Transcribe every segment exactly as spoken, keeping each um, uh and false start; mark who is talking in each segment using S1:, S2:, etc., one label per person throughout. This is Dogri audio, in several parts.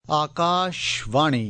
S1: आकाशवाणी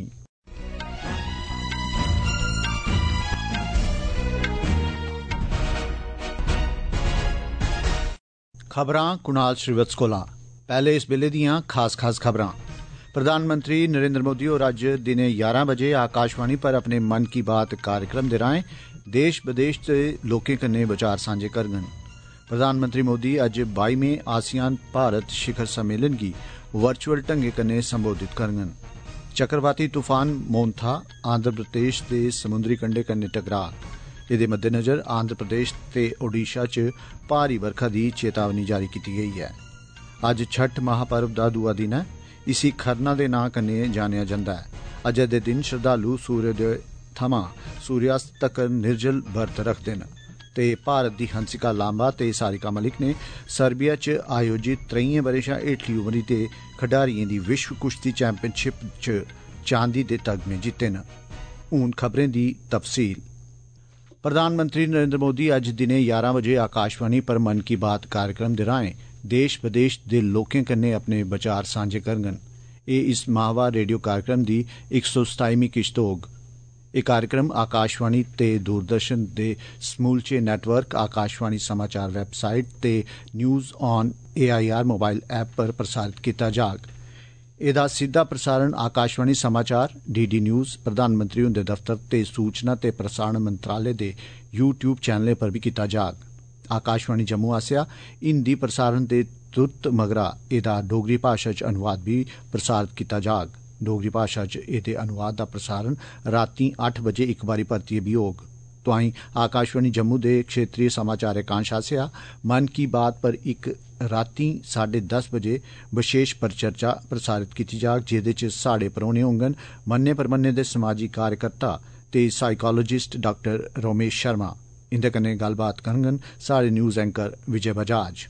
S1: खबरां कुणाल श्रीवत्स कोला। पहले इस बेले दियां खास खास खबरां। प्रधानमंत्री नरेंद्र मोदी होर अज्ज दिनें ग्यारह बजे आकाशवाणी पर अपने मन की बात कार्यक्रम दे राएं देश विदेश दे लोकें कन्नै विचार सांझे करङन। प्रधानमंत्री मोदी अज्ज बाईवें आसियान भारत शिखर सम्मेलन गी वर्चुअल ढंगै कन्नै संबोधित करङन। चक्रवाती तूफान मोन्था आंध्र प्रदेश दे समुंदरी कंढे कन्नै टकराग। एदे मद्देनजर आंध्र प्रदेश ते ओडिशा च भारी बरखा दी चेतावनी जारी कीती गेई है। अज्ज छठ महापर्व दा दूआ दिन है। इसी खरना दे नां कन्नै जानेआ जंदा है। अज्जै दे दिन श्रद्धालु सूर्योदय थमां सूर्यास्त तक निर्जल बरत रखदे न ते भारत दी हंसिका लांबा ते सारिका मलिक ने सर्बिया च आयोजित त्रेइयें ब'रें शा हेठली उमरी दे खडारियें दी विश्व कुश्ती चैंपियनशिप च चांदी दे तगमे जित्ते न। हून खबरें दी तफसील। प्रधानमंत्री नरेंद्र मोदी अज्ज दिनें ग्यारह बजे आकाशवाणी पर मन की बात कार्यक्रम दे राएं देश विदेश दे लोकें कन्नै अपने विचार सांझे करङन। एह इस माहवार रेडियो कार्यक्रम दी इक सौ सताईवीं किश्त होग। एह कार्यक्रम आकाशवाणी ते दूरदर्शन दे समूलचे नेटवर्क, आकाशवाणी समाचार वैबसाइट ते news on A I R mobile app पर प्रसारित कीता जाग। एदा सिद्धा प्रसारण आकाशवाणी समाचार, डी डी न्यूज, प्रधानमंत्री हुंदे दफ्तर ते सूचना ते प्रसारण मंत्रालय दे यू ट्यूब चैनलें पर भी कीता जाग। आकाशवाणी जम्मू आसेआ हिंदी प्रसारण दे तुरत मगरा एदा डोगरी भाषा च अनुवाद भी प्रसारित कीता जाग। डोगरी भाषा च एदे अनुवाद दा प्रसारण रातीं अट्ठ बजे इक बारी परतियै भी होग। तोआईं आकाशवाणी जम्मू दे क्षेत्रीय समाचार एकांश आसेआ मन की बात पर इक रातीं साढ़े दस बजे विशेष परिचर्चा प्रसारित कीती जाग, जेदे च साढ़े परौहने होङन मन्ने परमन्ने दे समाजी कार्यकर्ता ते साइकोलॉजिस्ट डाक्टर रोमेश शर्मा। इंदे कन्नै गल्लबात करङन साढ़े न्यूज एंकर विजय बजाज।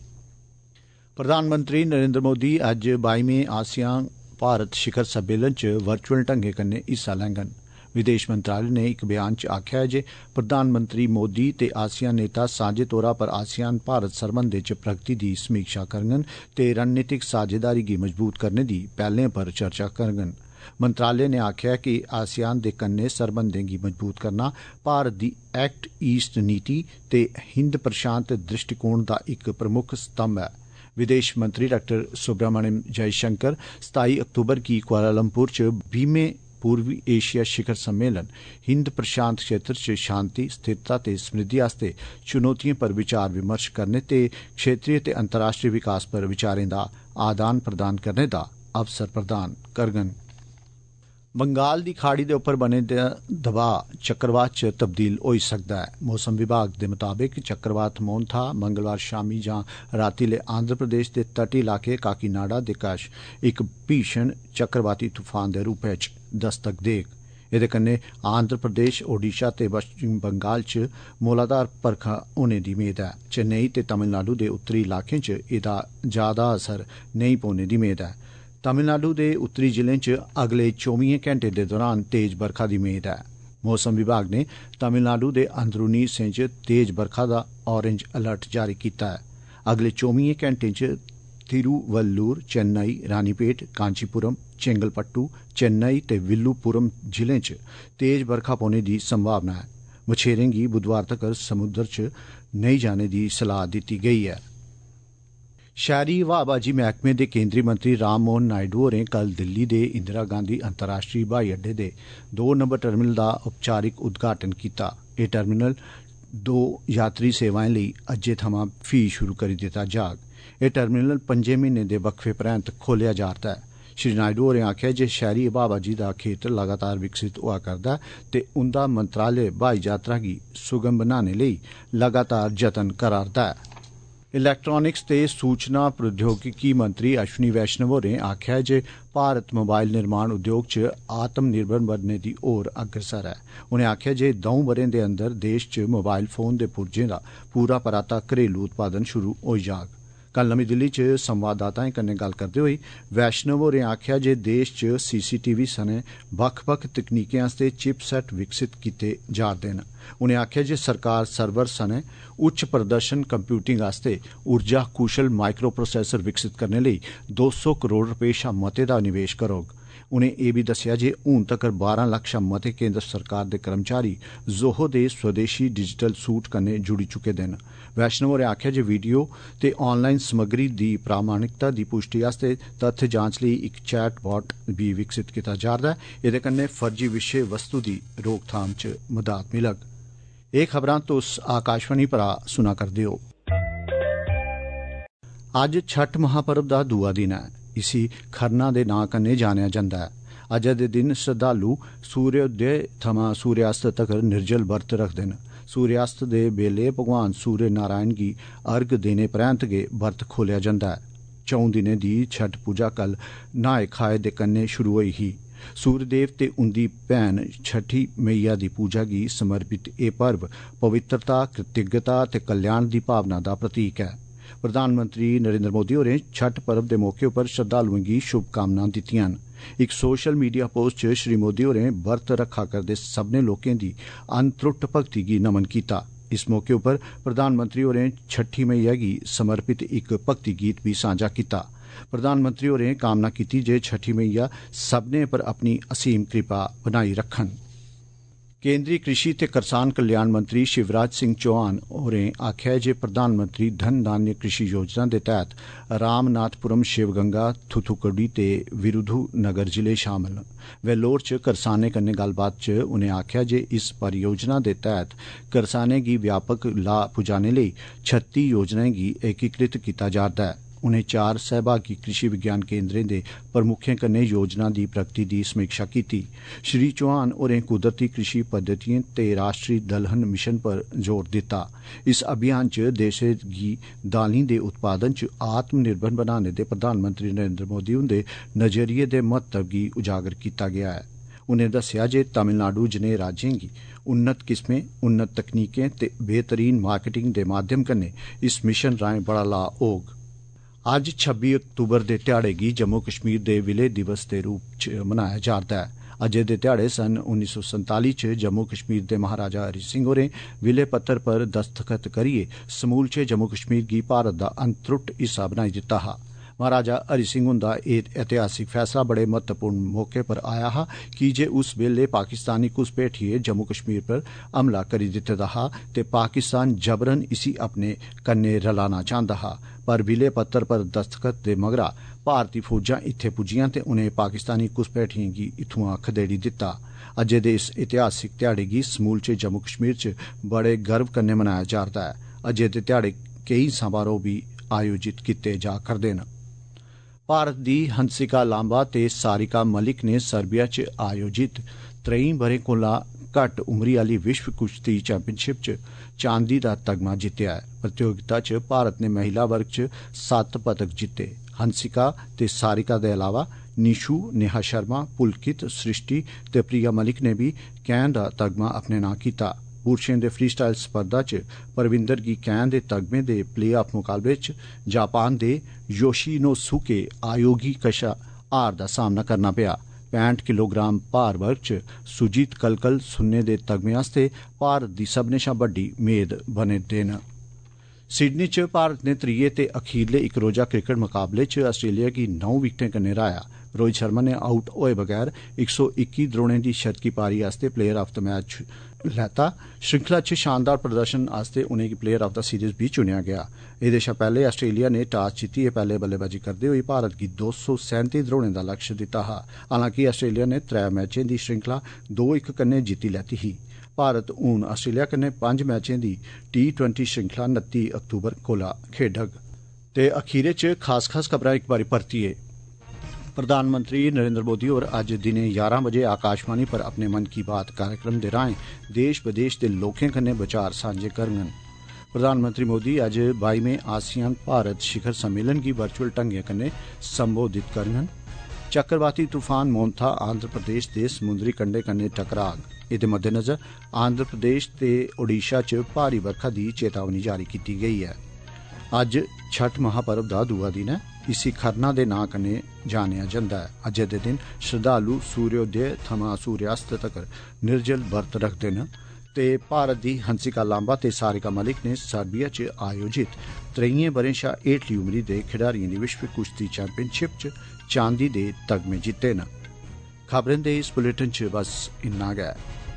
S1: प्रधानमंत्री नरेंद्र मोदी अज्ज बाईवें आसियान भारत शिखर सम्मेलन च वर्चुअल ढंगै कन्नै हिस्सा लैङन। विदेश मंत्रालय ने इक बयान च आखेआ ऐ जे प्रधानमंत्री मोदी ते आसियान नेता सांझे तौरा पर आसियान भारत सरबंधें च प्रगति दी समीक्षा करङन ते रणनीतिक साझेदारी गी मजबूत करने दी पैहलें पर चर्चा करङन। मंत्रालय ने आखेआ कि आसियान दे कन्नै सरबंधें गी मजबूत करना भारत दी एक्ट ईस्ट नीति ते हिंद प्रशांत दृष्टिकोण दा इक प्रमुख स्तंभ है। विदेश मंत्री डाक्टर सुब्रमण्यम जयशंकर सताई अक्तूबर गी कुआलालंपुर च बीहवें पूर्वी एशिया शिखर सम्मेलन हिंद प्रशांत क्षेत्र च शांति, स्थिरता ते समृद्धि आस्तै चुनौतियें पर विचार विमर्श करने ते क्षेत्रीय ते अंतर्राष्ट्रीय विकास पर विचारें दा आदान प्रदान करने दा अवसर प्रदान करङन। बंगाल दी खाड़ी दे उप्पर बने दा दबाऽ चक्रवात च तब्दील होई सकदा है। मौसम विभाग दे मुताबिक चक्रवात मोन्था मंगलवार शामी जां रातीले आंध्र प्रदेश दे तटी इलाके काकीनाडा दे कश इक भीषण चक्रवाती तूफान दे रूपै च दस्तक देग। एदे कन्नै आंध्र प्रदेश, ओडिशा ते पश्चिम बंगाल च मूलाधार बरखा होने दी मेद है। चेन्नई ते तमिलनाडु दे उत्तरी इलाकें च एदा ज्यादा असर नेईं पौने दी मेद है। तमिलनाडु दे उत्तरी जिलें च अगले चौबी घंटे दे दौरान तेज बरखा दी मेद है। मौसम विभाग ने तमिलनाडु दे अंदरूनी हिस्सें च तेज बरखा दा ऑरेंज अलर्ट जारी कीता है। अगले चौबी घंटें च तिरुवल्लुर, चेन्नई, रानीपेट, कांचीपुरम, चेंगलपट्टू, चेन्नई ते विल्लुपुरम जिलें च तेज बरखा पौने दी संभावना है। मछेरें गी बुधवार तक्कर समुद्र च नेईं जाने दी सलाह दित्ती गेई है। शहरी हवाबाजी मैह्कमे दे केंद्री मंत्री राम मोहन नायडू होरें कल दिल्ली दे इंदिरा गांधी अंतर्राष्ट्रीय हवाई अड्डे दे दो नंबर टर्मिनल दा औपचारिक उद्घाटन कीता। एह टर्मिनल दो यात्री सेवाएं लेई अज्जै थमां फ्ही शुरू करी दित्ता जाग। एह टर्मिनल पंजे म्हीने दे वक्फे परैंत खोलेआ जा'रदा है। श्री नायडू होरें आखेआ जे शहरी हवाबाजी दा खेतर लगातार विकसित होआ करदा ऐ ते उंदा मंत्रालय हवाई यात्रा गी सुगम बनाने लेई लगातार जतन करा'रदा ऐ। इलैक्ट्रानिक्स ते सूचना प्रौद्योगिकी मंत्री अश्विनी वैष्णव होरें आखेआ ऐ जे भारत मोबाइल निर्माण उद्योग च आत्म निर्भर बनने दी होर अग्रसर ऐ। उनें आखेआ जे दऊं ब'रें दे अंदर देश च मोबाइल फोन दे पुर्जें दा पूरा पराता घरेलू उत्पादन शुरू होई जाग। कल नमीं दिल्ली च संवाददाताएं कन्नै गल्ल करदे होई वैष्णव होरें आखेआ जे देश च सीसीटीवी सने बक्ख बक्ख तकनीकें आस्तै चिपसैट विकसित कीते जा'रदे न। उनें आखेआ जे सरकार सर्वर सने उच्च प्रदर्शन कंप्यूटिंग आस्तै ऊर्जा कुशल माइक्रो प्रोसैसर विकसित करने लेई दो सौ करोड़ रपे शा मते दा निवेश करोग। उनें एह् बी दस्सेआ जे हून तक्कर बारां लक्ख शा मते केंद्र सरकार दे कर्मचारी जोहो दे स्वदेशी डिजिटल सूट कन्नै जुड़ी चुके दे न। वैष्णव होरें आखेआ जे वीडियो ते ऑनलाइन समग्री दी प्रामाणिकता दी पुष्टि आस्तै तथ्य जांच लेई इक चैट बाट बी विकसित कीता जा'रदा ऐ। एह्दे कन्नै फर्जी विशे वस्तु दी रोकथाम च मदाद मिलग। एह् खबरां तुस आकाशवाणी परा सुना करदे हो। अज्ज छठ महापर्व दा दूआ दिन ऐ। इसी खरना दे नां कन्नै जानेआ जंदा ऐ। अज्ज दे दिन श्रद्धालु सूर्योदय थमां सूर्यास्त तक्कर निर्जल वर्त रखदे न। सूर्यास्त दे बेल्ले भगवान सूर्य नारायण गी अर्घ देने परैंत गै वर्त खोलेआ जंदा ऐ। चौं दिनें दी छठ पूजा कल न्हाए खाए दे कन्नै शुरू होई ही। सूर्यदेव ते उंदी भैन छठी मैया दी पूजा गी समर्पित एह् पर्व पवित्रता, कृतज्ञता ते कल्याण दी भावना दा प्रतीक ऐ। प्रधानमंत्री नरेंद्र मोदी होरें छठ पर्व दे मौके उप्पर श्रद्धालुएं गी शुभकामनां दित्तियां न। इक सोशल मीडिया पोस्ट च श्री मोदी होरें वर्त रखा करदे सब्भनें लोकें दी अनत्रुट भक्ति गी नमन कीता। इस मौके उप्पर प्रधानमंत्री होरें छठी मैया गी समर्पित इक भक्ति गीत बी सांझा कीता। प्रधानमंत्री होरें कामना कीती जे छठी मैया सब्भनें पर अपनी असीम कृपा बनाई रखन। केंद्रीय कृषि ते करसान कल्याण मंत्री शिवराज सिंह चौहान होरें आखेआ जे प्रधानमंत्री धन धान्य कृषि योजना दे तैह्त रामनाथपुरम, शिवगंगा, थुथुकुडी ते विरुधुनगर जिले शामल न। वेल्लोर च करसानें कन्नै गल्लबात च उनें आखेआ जे इस परियोजना दे तैह्त करसानें गी व्यापक लाह् पुजाने लेई छत्ती योजनाएं गी एकीकृत कीता जा'रदा ऐ। उनें चार सहभागी कृषि विज्ञान केंद्रें दे प्रमुखें कन्नै योजना दी प्रगति दी समीक्षा कीती। श्री चौहान होरें कुदरती कृषि पद्धतिएं ते राष्ट्री दलहन मिशन पर जोर दित्ता। इस अभियान च देशै गी दालीं दे उत्पादन च आत्मनिर्भर बनाने दे प्रधानमंत्री नरेंद्र मोदी हुंदे नजरिये दे महत्व गी उजागर कीता गेआ ऐ। उनें दस्सेआ जे तमिलनाडु जनेह् राज्यें गी उन्नत किस्में, उन्नत तकनीकें ते बेहतरीन मार्केटिंग दे माध्यम कन्नै इस मिशन राएं बड़ा लाह् होग। अज्ज छब्बी अक्तूबर दे ध्याड़े गी जम्मू कश्मीर दे विलय दिवस दे रूप च मनाया जा'रदा ऐ। अज्जै दे ध्याड़े सन उन्नी सौ संताली च जम्मू कश्मीर दे महाराजा हरि सिंह होरें विलय पत्तर पर दस्तखत करियै समूलचे जम्मू कश्मीर गी भारत दा अनत्रुट हिस्सा बनाई दित्ता हा। महाराजा हरि सिंह हुंदा एह् ऐतिहासिक फैसला बड़े महत्वपूर्ण मौके पर आया हा की जे उस बेल्ले पाकिस्तानी घुसपैठिए जम्मू कश्मीर पर हमला करी दित्ते दा हा ते पाकिस्तान जबरन इसी अपने कन्नै रलाना चांह्दा हा। पर विलय पत्तर पर दस्तखत दे मगरा भारती फौजां इत्थे पुज्जियां ते उनें पाकिस्तानी घुसपैठिएं गी इत्थुआं खदेड़ी दित्ता। अज्जै दे इस ऐतिहासिक ध्याड़े गी समूलचे जम्मू कश्मीर च बड़े गर्व कन्नै मनाया जा'रदा ऐ। अज्जै दे ध्याड़े केईं समारोह बी आयोजित कीते जा करदे न। भारत दी हंसिका लांबा ते सारिका मलिक ने सर्बिया च आयोजित त्रेई ब'रें कोला घट्ट उमरी आह्ली विश्व कुश्ती चैंपियनशिप च चांदी दा तगमा जित्तेआ ऐ। प्रतियोगिता च भारत ने महिला वर्ग च सत्त पदक जित्ते। हंसिका ते सारिका दे अलावा निशु, नेहा शर्मा, पुलकित, सृष्टि ते प्रिया मलिक ने बी कैंह् दा तगमा अपने नां कीता। पुरुषें दे फ्री स्टाइल स्पर्धा च परविंदर गी कैंह् दे तगमे दे प्ले ऑफ मुकाबले च जापान दे योशिनोसुके आयोगी कशा हार दा सामना करना पेआ। पैंठ किलोग्राम भार वर्ग च सुजीत कलकल सुन्ने दे तगमे आस्तै भारत दी सभनें शा बड्डी मेद बने दे न। सिडनी च भारत ने त्रिये ते अखीरले इक रोजा क्रिकेट मुकाबले च आस्ट्रेलिया गी नौ विकेटें कन्नै हराया। रोहित शर्मा ने आउट होए बगैर इक सौ इक्की द्रोणें दी शतकी पारी आस्तै प्लेयर ऑफ द मैच लैता। श्रृंखला च शानदार प्रदर्शन आस्तै उनेंगी प्लेयर ऑफ द सीरीज बी चुनेआ गेआ। एह्दे शा पैह्ले आस्ट्रेलिया ने टास जित्तियै पैह्ले बल्लेबाजी करदे होई भारत गी दो सौ सैंती द्रोणें दा लक्ष्य दित्ता हा। हालांकि आस्ट्रेलिया ने त्रै मैचें दी श्रृंखला दो इक कन्नै जित्ती लैती ही। भारत हून आस्ट्रेलिया कन्नै पंज मैचें दी टी ट्वेंटी श्रृंखला नत्ती अक्तूबर कोला खेडग। ते अखीरे च खास खास खबरां इक बारी परतियै। प्रधानमंत्री नरेंद्र मोदी होर अज्ज दिनें ञारां बजे आकाशवाणी पर अपने मन की बात कार्यक्रम दे राएं देश विदेश दे लोकें कन्नै विचार सांझे करङन। प्रधानमंत्री मोदी अज्ज बाईवें आसियान भारत शिखर सम्मेलन गी वर्चुअल ढंगै कन्नै संबोधित करङन। चक्रवाती तूफान मोन्था आंध्र प्रदेश दे समुंदरी कंढे कन्नै टकराग। एह्दे मद्देनजर आंध्र प्रदेश ते ओडिशा च भारी बरखा दी चेतावनी जारी कीती गेई ऐ। अज्ज छठ महापर्व दा दूआ दिन ऐ। इसी खरना दे नां कन्नै जानेआ जंदा ऐ। अज्जै दे दिन श्रद्धालु सूर्योदय थमां सूर्यास्त तक्कर निर्जल वर्त रखदे न ते भारत दी हंसिका लांबा ते सारिका मलिक ने सर्बिया च आयोजित त्रेइयें ब'रें शा हेठली उमरी दे खिडारिएं दी विश्व कुश्ती चैंपियनशिप च चांदी दे तगमे जित्ते न। खबरें दे इस बुलेटिन च बस इन्ना गै।